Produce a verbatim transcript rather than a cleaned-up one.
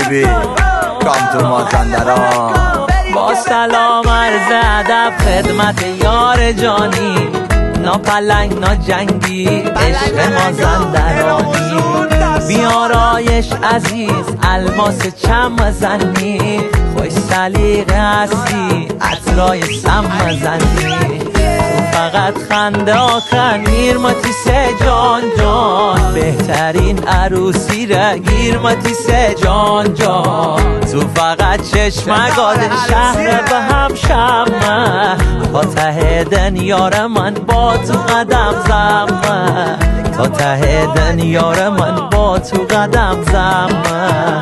بیبی کام تو مازندران. با سلام عرض ادب خدمت یار جانی، نا پلنگ نا جنگی عشق مازندرانی. بیارایش عزیز الماس چم مزنی، خوش سلیقه هستی عطرای سم مزنی. تو فقط خنده آخر میرماتی سه جان جان، بهترین عروسی را گیرماتی سه جان جان. تو فقط چشمگاد شهر به هم شمه، تا ته دنیار من با تو قدم زمه، تا ته دنیار من با تو قدم زمه.